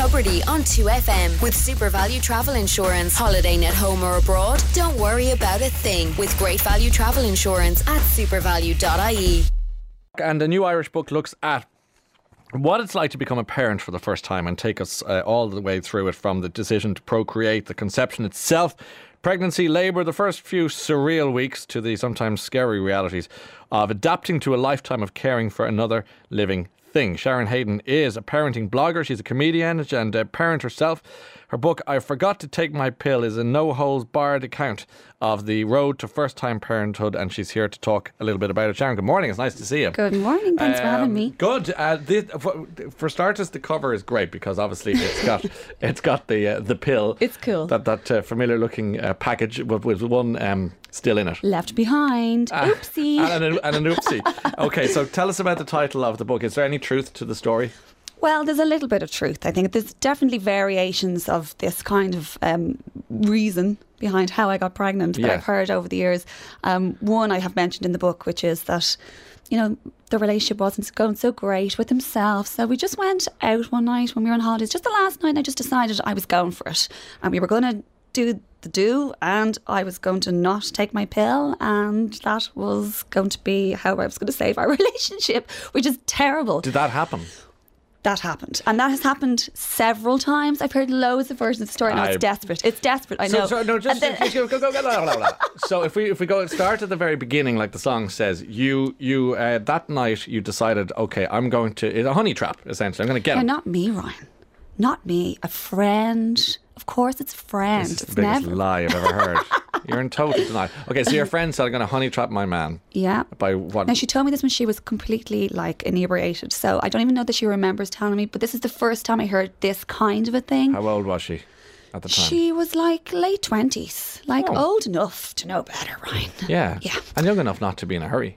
Cubberty on 2FM with Super Value Travel Insurance. Holidaying at home or abroad? Don't worry about a thing with Great Value Travel Insurance at supervalue.ie. And the new Irish book looks at what it's like to become a parent for the first time and take us all the way through it, from the decision to procreate, the conception itself, pregnancy, labour, the first few surreal weeks, to the sometimes scary realities of adapting to a lifetime of caring for another living thing. Sharon Hayden is a parenting blogger. She's a comedian and a parent herself. Her book, I Forgot to Take My Pill, is a no-holds-barred account of the road to first-time parenthood, and she's here to talk a little bit about it. Sharon, good morning. It's nice to see you. Good morning. Thanks for having me. Good. For starters, the cover is great because obviously it's got the pill. It's cool. That familiar-looking package with one still in it. Left behind. Oopsie. And an oopsie. Okay, so tell us about the title of the book. Is there any truth to the story? Well, there's a little bit of truth. I think there's definitely variations of this kind of reason behind how I got pregnant that I've heard over the years. One I have mentioned in the book, which is that, you know, the relationship wasn't going so great with himself. So we just went out one night when we were on holidays, just the last night, and I just decided I was going for it. And we were going to do and I was going to not take my pill, and that was going to be how I was going to save our relationship, which is terrible. Did that happen? That happened, and that has happened several times. I've heard loads of versions of the story. Now it's desperate. It's desperate. I know. So if we go start at the very beginning, like the song says, you that night you decided, okay, I'm going to, it's a honey trap essentially. I'm going to get him. Not me, Ryan. Not me. A friend. Of course, it's a friend. This is the biggest lie I've ever heard. You're in total denial. Okay, so your friend said, I'm going to honey trap my man. Yeah. By what? Now, she told me this when she was completely inebriated. So I don't even know that she remembers telling me, but this is the first time I heard this kind of a thing. How old was she at the time? She was late 20s. Old enough to know better, Ryan. Yeah. And young enough not to be in a hurry.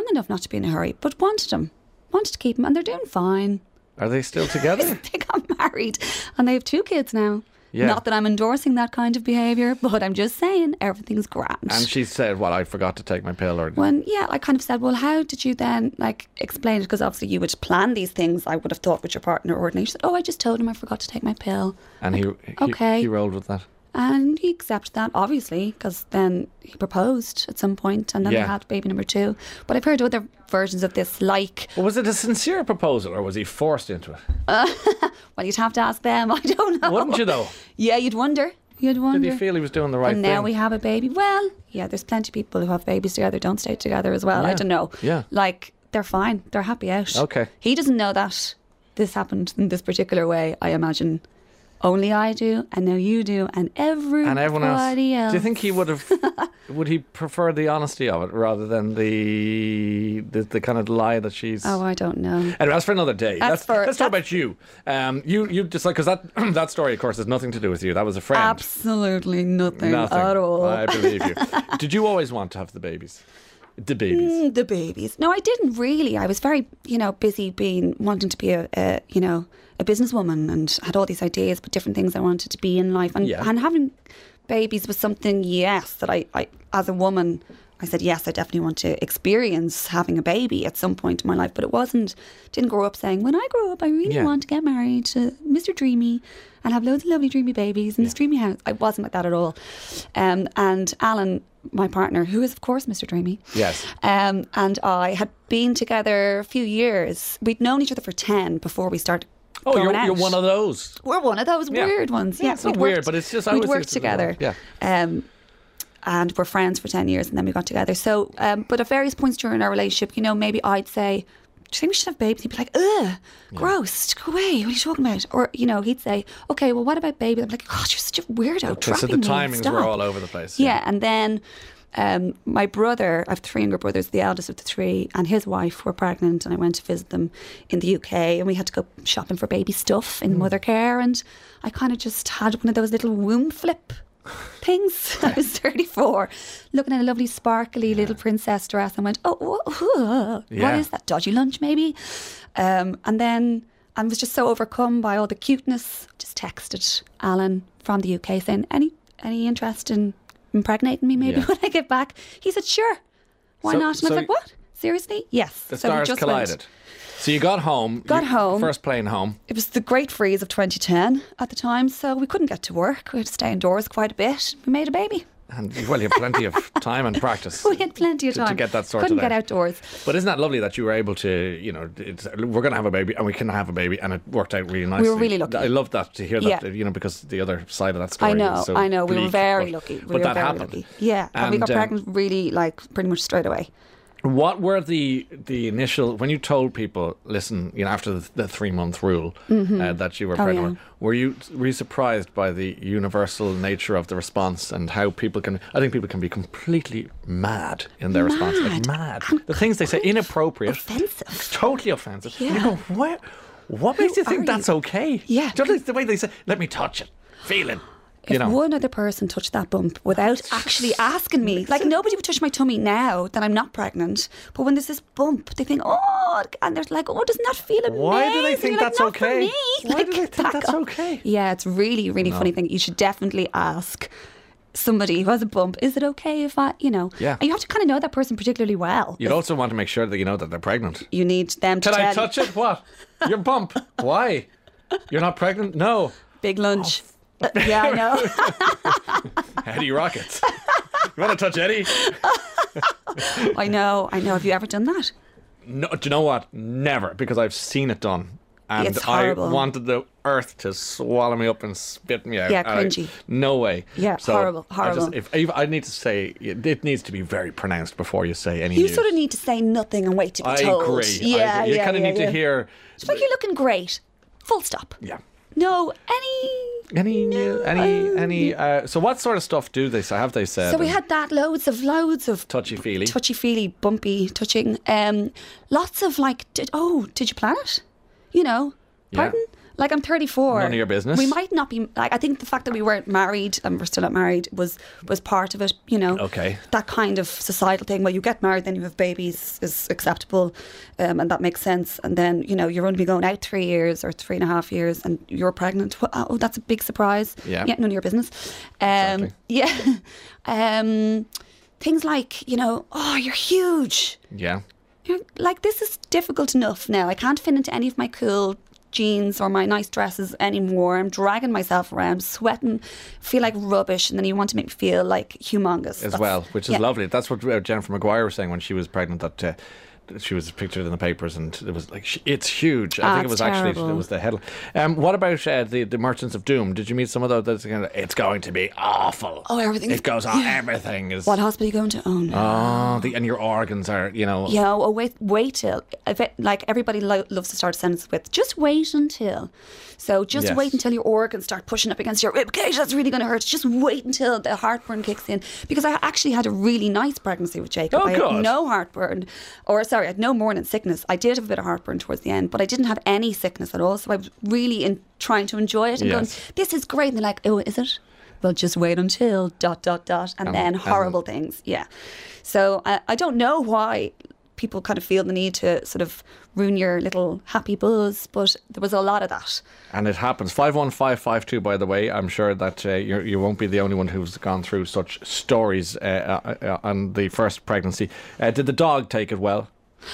But wanted him. Wanted to keep him, and they're doing fine. Are they still together? They got married and they have 2 kids now. Yeah. Not that I'm endorsing that kind of behaviour, but I'm just saying everything's grand. And she said, well, I forgot to take my pill. I kind of said, well, how did you then explain it? Because obviously you would plan these things, I would have thought, with your partner ordinarily. She said, I just told him I forgot to take my pill. And he rolled with that. And he accepted that, obviously, because then he proposed at some point, and then they had baby number 2. But I've heard other versions of this, Well, was it a sincere proposal, or was he forced into it? Well, you'd have to ask them. I don't know. Wouldn't you, though? Yeah, you'd wonder. Did he feel he was doing the right thing? And now we have a baby. Well, yeah, there's plenty of people who have babies together, don't stay together as well. Yeah. I don't know. Yeah. They're fine. They're happy out. Okay. He doesn't know that this happened in this particular way, I imagine. Only I do, and now you do, and everyone else. Do you think he would he prefer the honesty of it rather than the kind of lie that she's... Oh, I don't know. Anyway, that's for another day. Let's talk about you. You just because that story, of course, has nothing to do with you. That was a friend. Absolutely nothing at all. I believe you. Did you always want to have the babies? The babies. No, I didn't really. I was very, busy wanting to be a businesswoman, and had all these ideas, but different things I wanted to be in life. And having babies was something, that I, as a woman, I said, yes, I definitely want to experience having a baby at some point in my life. But didn't grow up saying, when I grow up, I really want to get married to Mr. Dreamy and have loads of lovely dreamy babies in this dreamy house. I wasn't like that at all. And Alan, my partner, who is of course Mr. Dreamy, yes, and I had been together a few years. We'd known each other for 10 before we started. Oh, you're one of those. We're one of those weird ones. Yeah, it's not weird, but it's just we'd worked together. Yeah. And we're friends for 10 years, and then we got together. So, but at various points during our relationship, maybe I'd say, do you think we should have babies? He'd be like, ugh, gross, go away, what are you talking about? Or, he'd say, okay, well, what about babies? I'm like, oh, you're such a weirdo. Okay, so the timings were all over the place. Yeah, and then my brother, I have 3 younger brothers, the eldest of the 3, and his wife were pregnant, and I went to visit them in the UK, and we had to go shopping for baby stuff in mother care, and I kind of just had one of those little womb flip things. I was 34, looking at a lovely sparkly little princess dress, and went, what is that, dodgy lunch maybe? And then I was just so overcome by all the cuteness, just texted Alan from the UK saying, any interest in impregnating me maybe when I get back? He said, sure, why not? And I was like, what? Seriously? Yes. The stars collided. So you got home. First plane home. It was the great freeze of 2010 at the time, so we couldn't get to work. We had to stay indoors quite a bit. We made a baby. And well, you had plenty of time and practice. We had plenty of time to get that sorted Couldn't get out. outdoors. But isn't that lovely that you were able to, we're going to have a baby and we can have a baby, and it worked out really nicely. We were really lucky. I love that to hear that, Yeah. because the other side of that story I know, is so we were bleak, very lucky. But that happened. Lucky. Yeah, and we got pregnant really, pretty much straight away. What were the initial, when you told people, listen, after the 3-month rule that you were pregnant, were you surprised by the universal nature of the response and how I think people can be completely mad in their response. Like mad. The things they say, inappropriate. Offensive. Totally offensive. Yeah. And you go, what makes you think that's okay? Yeah. Do you know the way they say, let me touch it, feel it. If one other person touched that bump without actually asking me, nobody would touch my tummy now that I'm not pregnant, but when there's this bump, they think, and they're like, doesn't that feel amazing? Why do they think that's not okay? For me. Why do they think that's okay? Yeah, it's really, really funny thing. You should definitely ask somebody who has a bump, is it okay if I, Yeah. And you have to kind of know that person particularly well. You'd also want to make sure that you know that they're pregnant. You need them to Can tell I touch it? What? Your bump. Why? You're not pregnant? No. Big lunch. Yeah, I know. Eddie Rockets. You want to touch Eddie? I know. Have you ever done that? No. Do you know what? Never, because I've seen it done. And It's I horrible. wanted the earth to swallow me up and spit me out. Yeah, cringy. No way. Yeah, horrible. If I need to say, it needs to be very pronounced before you say any You news. sort of need to say nothing and wait to be I told. agree. Yeah, You kind of need to hear. It's like you're looking great. Full stop. Yeah. No, So what sort of stuff do they say? Have they said? So we had that loads of touchy-feely, bumpy touching. Lots of did you plan it? Pardon? I'm 34. None of your business. We might not be. I think the fact that we weren't married and we're still not married was part of it. Okay. That kind of societal thing. Well, you get married, then you have babies is acceptable, and that makes sense. And then you're only going out 3 years or 3.5 years, and you're pregnant. Oh, that's a big surprise. Yeah. None of your business. Exactly. Yeah. Things like you're huge. Yeah. This is difficult enough now. I can't fit into any of my cool jeans or my nice dresses anymore. I'm dragging myself around, sweating, feel like rubbish, and then you want to make me feel like humongous. Which is lovely. That's what Jennifer Maguire was saying when she was pregnant, that she was pictured in the papers, and it was it's huge. I think it was terrible. it was the headline. What about the Merchants of Doom? Did you meet some of those? It's going to be awful. Oh, everything. It goes on. Everything is. What hospital are you going to? Oh no. And your organs are, Yeah. Oh, wait till. Everybody loves to start a sentence with just wait until. So just Yes. wait until your organs start pushing up against your ribcage. That's really going to hurt. Just wait until the heartburn kicks in. Because I actually had a really nice pregnancy with Jacob. Oh, I good. had no heartburn. I had no morning sickness. I did have a bit of heartburn towards the end, but I didn't have any sickness at all. So I was really trying to enjoy it and going, this is great. And they're like, oh, is it? Well, just wait until ... And then horrible things. Yeah. So I don't know why people kind of feel the need to sort of ruin your little happy buzz, but there was a lot of that. And it happens. 51552, by the way. I'm sure that you won't be the only one who's gone through such stories on the first pregnancy. Did the dog take it well?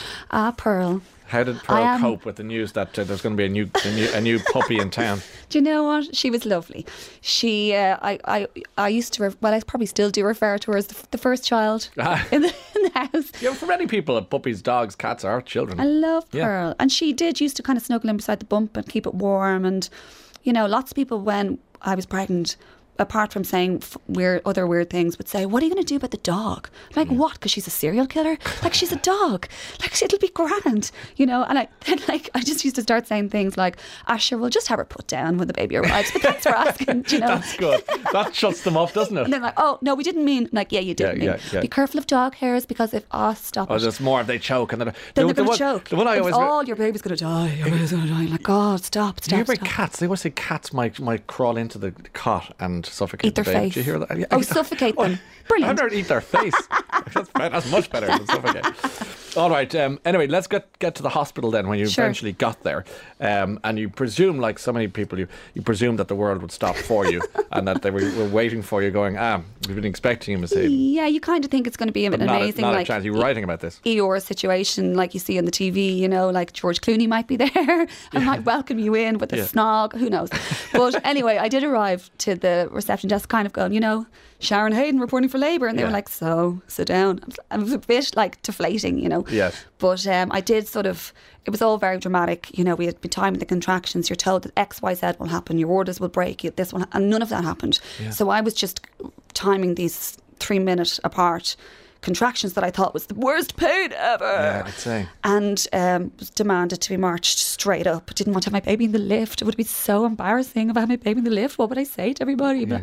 Pearl. How did Pearl cope with the news that there's going to be a new puppy in town? Do you know what? She was lovely. She, I used to, I probably still do refer to her as the first child in the house. Yeah, for many people, puppies, dogs, cats are children. I love Pearl. And she used to kind of snuggle in beside the bump and keep it warm. And, lots of people when I was pregnant, apart from saying other weird things, would say, what are you going to do about the dog? Like, what? Because she's a serial killer? She's a dog. It'll be grand, And I just used to start saying things like, sure, we'll just have her put down when the baby arrives. But thanks for asking, That's good. That shuts them up, doesn't it? And they're like, oh, no, we didn't mean, you didn't mean. Yeah. Be careful of dog hairs because stop it. There's more if they choke. And then they're going to choke. The one I always... your baby's going to die. Your baby's going to die. God, stop. Do you hear about cats? They always say cats might crawl into the cot and to suffocate Eat their the baby. face. Did you hear that? Yeah, Oh, suffocate them. Brilliant. I'd rather eat their face. That's much better than suffocate. All right. Anyway, let's get to the hospital then when you Sure. eventually got there. And you presume, like so many people, you presume that the world would stop for you and that they were waiting for you going, we've been expecting you, Miss Hayden. Yeah, you kind of think it's going to be an amazing, not like, a chance. You were writing about this. Eeyore situation like you see on the TV, you know, like George Clooney might be there and might welcome you in with a snog, who knows. But anyway, I did arrive to the reception desk kind of going, you know, Sharon Hayden reporting for Labour, and they were like, so sit down. I was a bit like deflating, you know. Yes. But I did sort of, it was all very dramatic. You know, we had been timing the contractions. You're told that X, Y, Z will happen. Your orders will break. This one, and none of that happened. Yeah. So I was just timing these 3-minute apart contractions that I thought was the worst pain ever. Yeah, I'd say. And was demanded to be marched straight up. Didn't want to have my baby in the lift. It would be so embarrassing if I had my baby in the lift. What would I say to everybody? Yeah.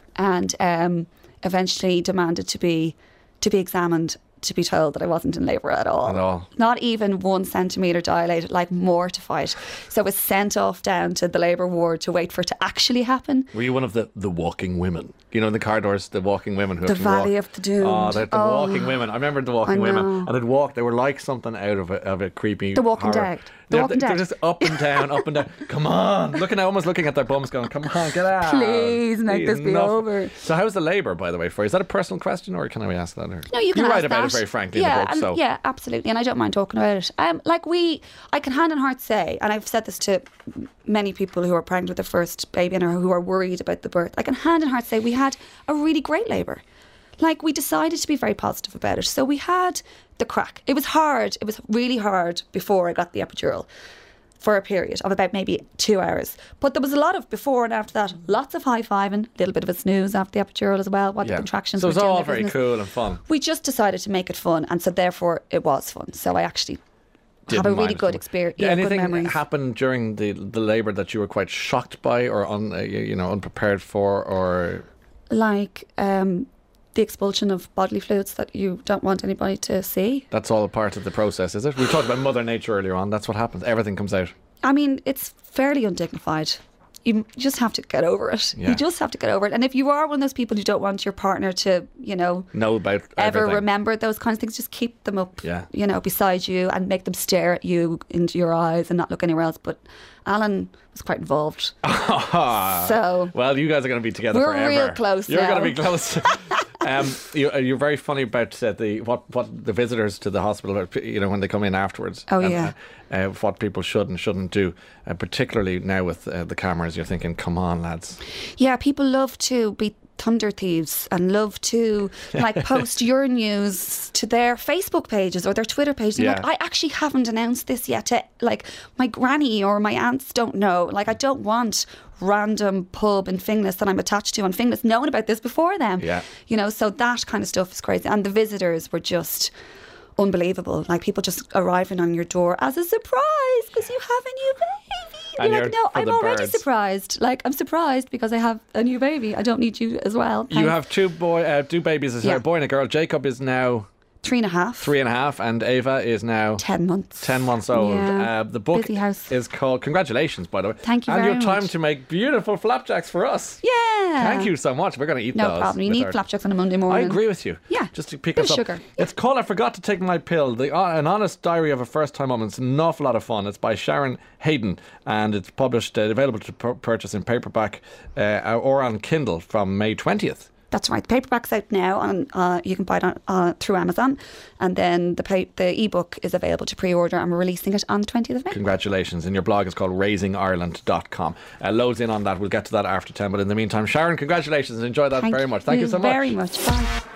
And eventually demanded to be examined, to be told that I wasn't in labour at all. Not even 1 centimetre dilated, like mortified. So I was sent off down to the labour ward to wait for it to actually happen. Were you one of the walking women? You know, in the corridors, the walking women who the have to Valley walk. of the Doomed. Oh, the walking women. I remember the walking women. And they'd walk, they were like something out of a creepy The Walking horror. Dead. The Walking Dead. They're just up and down, up and down. Come on. Almost looking at their bums going, come on, get out. Please make this be over. So how's the labour, by the way, for you? Is that a personal question or can I ask that? Or? No, you can write ask about that. it very frankly in the book. So. Yeah, absolutely. And I don't mind talking about it. I can hand on heart say, and I've said this to many people who are pregnant with their first baby and who are worried about the birth, I can hand on heart say we had a really great labour. Like, we decided to be very positive about it. So we had the crack. It was hard. It was really hard before I got the epidural for a period of about maybe 2 hours. But there was a lot of before and after that, lots of high-fiving, a little bit of a snooze after the epidural as well, the contractions so it were was doing all their very business. cool and fun. We just decided to make it fun, and so therefore it was fun. So I actually have a really good experience. Yeah, anything good memories. happened during the labour that you were quite shocked by or unprepared for, or like the expulsion of bodily fluids that you don't want anybody to see? That's all a part of the process, is it? We talked about Mother Nature earlier on. That's what happens. Everything comes out. I mean, it's fairly undignified. You just have to get over it. Yeah. You just have to get over it. And if you are one of those people who don't want your partner to, know about ever everything. Remember those kinds of things, just keep them up, beside you and make them stare at you into your eyes and not look anywhere else. But Alan was quite involved. So, well, you guys are going to be together forever. We're real close. You're now. going to be close. You're very funny about what the visitors to the hospital, when they come in afterwards. Oh, yeah. What people should and shouldn't do, particularly now with the cameras. You're thinking, come on, lads. Yeah, people love to be thunder thieves and love to post your news to their Facebook pages or their Twitter pages. Yeah. I actually haven't announced this yet to my granny or my aunts don't know. I don't want random pub in Finglas that I'm attached to on Finglas knowing about this before them. Yeah. So that kind of stuff is crazy. And the visitors were just unbelievable. People just arriving on your door as a surprise because you have a new baby. And you're no, I'm already surprised. I'm surprised because I have a new baby. I don't need you as well. Thanks. You have two babies, a boy and a girl. Jacob is now 3.5. And Ava is now 10 months. 10 months old. Yeah. The book is called, congratulations, by the way. Thank you very much. And you have time to make beautiful flapjacks for us. Yeah. Thank you so much. We're going to eat those. No problem. You need flapjacks on a Monday morning. I agree with you. Yeah. Just to pick us up. Sugar. It's called I Forgot to Take My Pill, An Honest Diary of a First Time Mum. It's an awful lot of fun. It's by Sharon Hayden and it's published, available to purchase in paperback or on Kindle from May 20th. That's right. The paperback's out now, and you can buy it through Amazon. And then the ebook is available to pre-order, and we're releasing it on the 20th of May. Congratulations. And your blog is called raisingireland.com. Loads in on that. We'll get to that after 10. But in the meantime, Sharon, congratulations and enjoy that very much. Thank you so much. Very much. Bye.